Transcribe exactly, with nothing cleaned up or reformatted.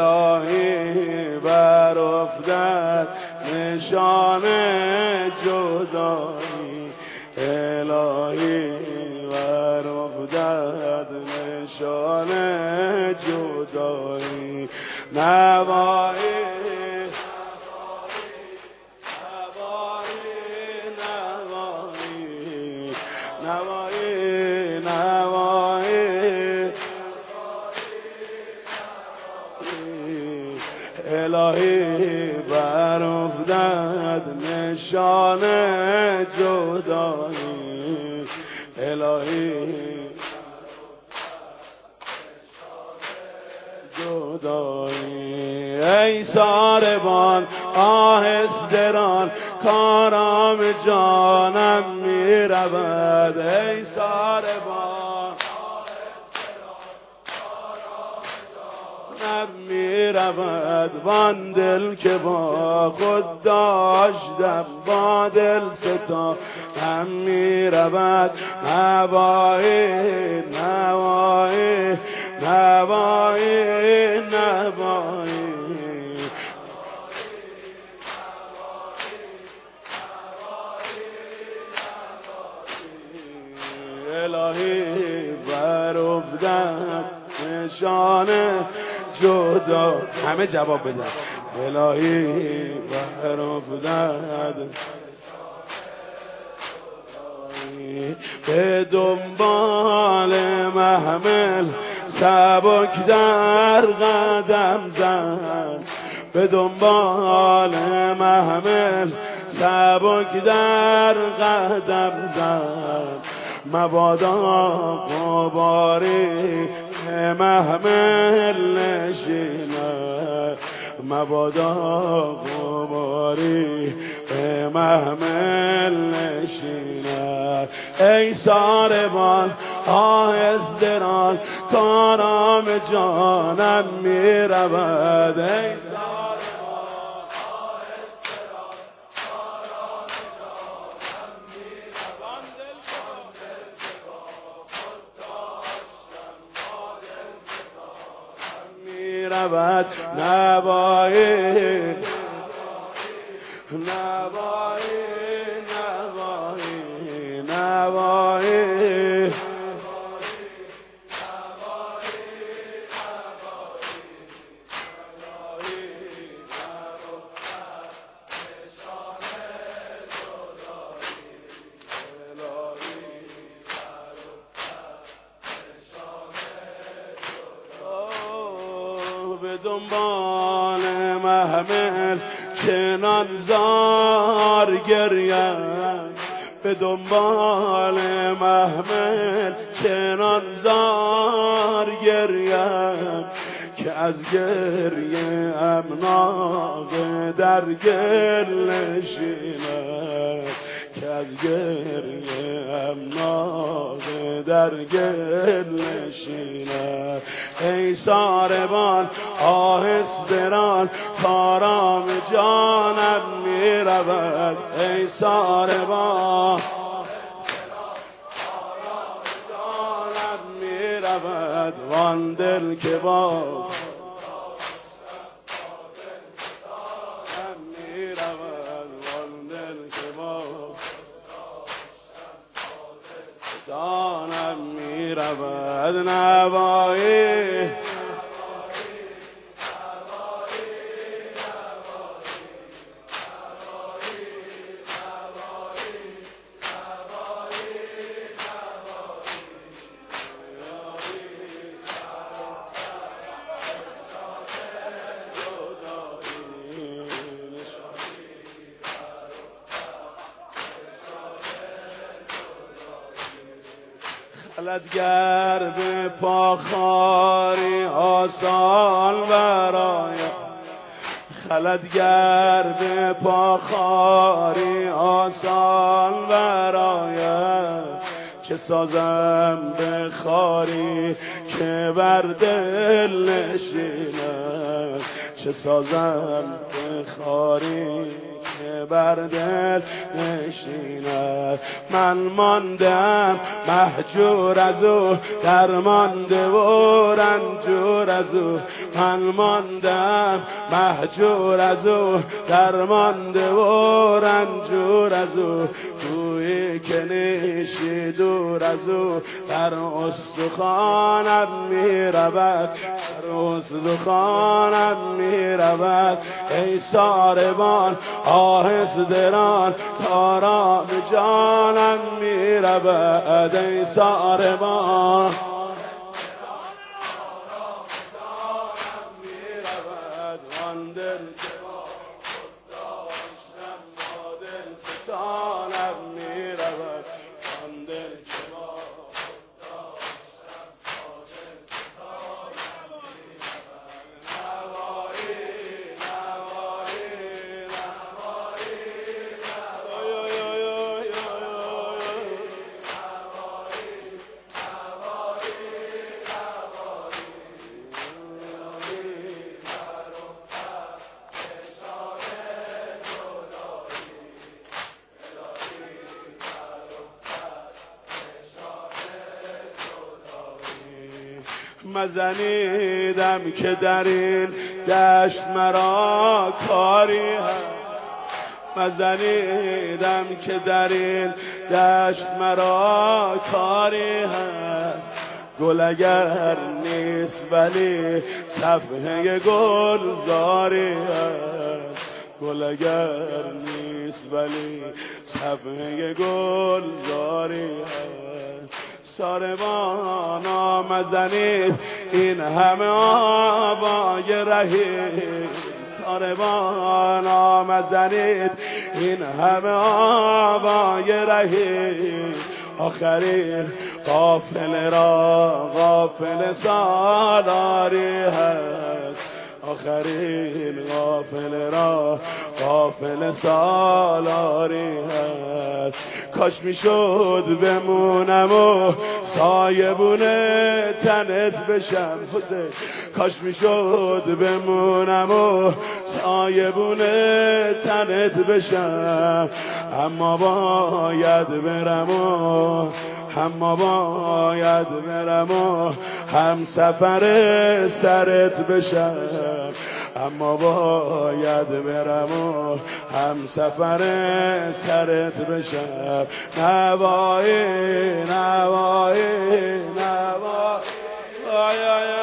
الهی بر افتد نشان جدایی، الهی بر افتد نشان جدایی. نوایی نوایی نوایی الهی بر افتد نشان جدایی، الهی جدایی. ای ساربان آهسته ران کارام جانم می رود، ای ساربان می رود. وان دل که با خود داشتم با دل ستا هم می رود. نوایی نوایی نوایی نوایی الهی بر افتد نشان جدا. همه جواب بدن. الهی بر افتد به دنبال محمل سبک در قدم زد، به دنبال محمل سبک در قدم زد. مبادا غباری محمل نشیند، مبادا غباری محمل نشیند. ای ساربان آهسته ران کارام جانم می رود، ای ساربان آهسته ران کارام جانم می رود. دل که با خود داشتم با دل ستانم می رود. نوایی نوایی نوایی نوایی به دنبال محمل چنان زار گریم، به دنبال محمل چنان زار گریم که از گریه امناغ در گل نشینم، که از گریه امناغ در گل نشینم. ای ساربان آهسته ران کارام جانم می رود، ای ساربان جانم می رود. وان دل که با می رود، وان دل که با جانم می رود. نوایی خلدگر به پاخاری آسان برایم، خلدگر به پاخاری آسان برایم. چه سازم به خاری که بر دل نشیند، چه سازم به خاری که بر دل نشیند. من ماندم محجور از او، درمانده و رنجور از او من ماندم، مهجور از او درمانده و رنجور از او، گویی که نیشی دور از او در استخوانم می رود، در استخوانم می رود. ای ساربان آهستران تارا به جانم می رود، ای ساربان آن دل که با خود داشتم با دل ستانم می رود، آن دل که با خود داشتم با دل ستانم می رود. نوایی نوایی نوایی نوایی مزنیدم که در این دشت مرا کاری هست، مزنیدم که در این دشت مرا کاری هست. گل اگر نیست ولی صفحه گلزاری هست، گل اگر نیست ولی صفحه گلزاری هست. ساربانا مزنید این همه آبای رهی، ساربانا مزنید این همه آبای رهی. آخرین قافله را قافله سالاری هست، آخرین قافله را قافله سالاری هست. کاش میشد بمونم و سایبونه تنت بشم حسین، کاش میشد بمونم و سایبونه تنت بشم. اما باید برم و اما باید برم و هم سفر سرت بشم، اما باید برم و هم سفر سرت بشم. نوایی نوایی نوایی